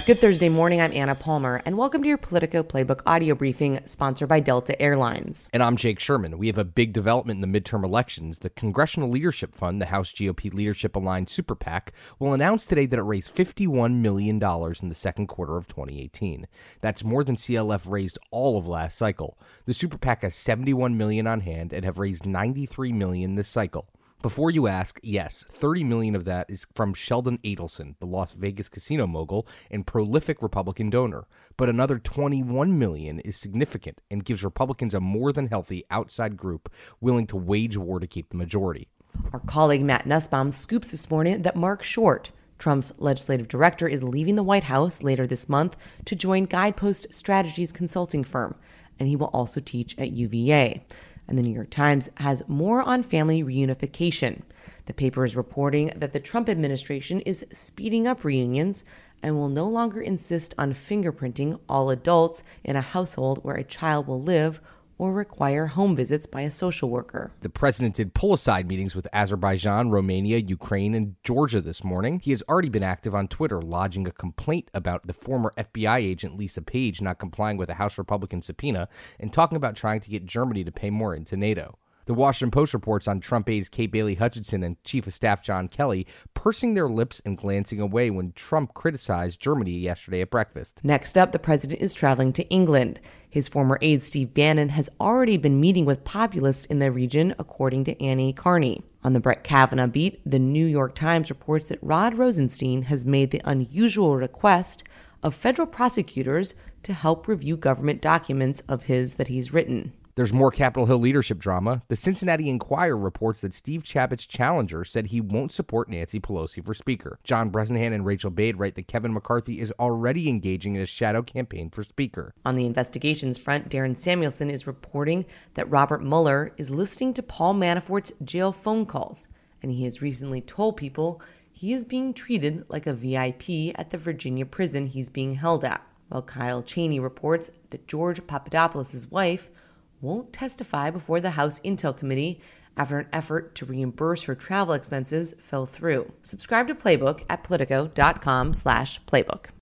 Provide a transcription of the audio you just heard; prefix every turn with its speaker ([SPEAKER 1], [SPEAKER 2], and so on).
[SPEAKER 1] Good Thursday morning, I'm Anna Palmer, and welcome to your Politico Playbook audio briefing sponsored by Delta Airlines.
[SPEAKER 2] And I'm Jake Sherman. We have a big development in the midterm elections. The Congressional Leadership Fund, the House GOP leadership-aligned super PAC, will announce today that it raised $51 million in the second quarter of 2018. That's more than CLF raised all of last cycle. The super PAC has $71 million on hand and have raised $93 million this cycle. Before you ask, yes, $30 million of that is from Sheldon Adelson, the Las Vegas casino mogul and prolific Republican donor. But another $21 million is significant and gives Republicans a more than healthy outside group willing to wage war to keep the majority.
[SPEAKER 1] Our colleague Matt Nussbaum scoops this morning that Mark Short, Trump's legislative director, is leaving the White House later this month to join Guidepost Strategies consulting firm, and he will also teach at UVA. And the New York Times has more on family reunification. The paper is reporting that the Trump administration is speeding up reunions and will no longer insist on fingerprinting all adults in a household where a child will live or require home visits by a social worker.
[SPEAKER 2] The president did pull-aside meetings with Azerbaijan, Romania, Ukraine, and Georgia this morning. He has already been active on Twitter, lodging a complaint about the former FBI agent Lisa Page not complying with a House Republican subpoena and talking about trying to get Germany to pay more into NATO. The Washington Post reports on Trump aides Kate Bailey Hutchinson and Chief of Staff John Kelly pursing their lips and glancing away when Trump criticized Germany yesterday at breakfast.
[SPEAKER 1] Next up, the president is traveling to England. His former aide Steve Bannon has already been meeting with populists in the region, according to Annie Carney. On the Brett Kavanaugh beat, the New York Times reports that Rod Rosenstein has made the unusual request of federal prosecutors to help review government documents of his that he's written.
[SPEAKER 2] There's more Capitol Hill leadership drama. The Cincinnati Enquirer reports that Steve Chabitz's challenger said he won't support Nancy Pelosi for Speaker. John Bresnahan and Rachel Bade write that Kevin McCarthy is already engaging in a shadow campaign for Speaker.
[SPEAKER 1] On the investigations front, Darren Samuelson is reporting that Robert Mueller is listening to Paul Manafort's jail phone calls, and he has recently told people he is being treated like a VIP at the Virginia prison he's being held at. While Kyle Cheney reports that George Papadopoulos' wife won't testify before the House Intel Committee after an effort to reimburse her travel expenses fell through. Subscribe to Playbook at Politico.com/playbook.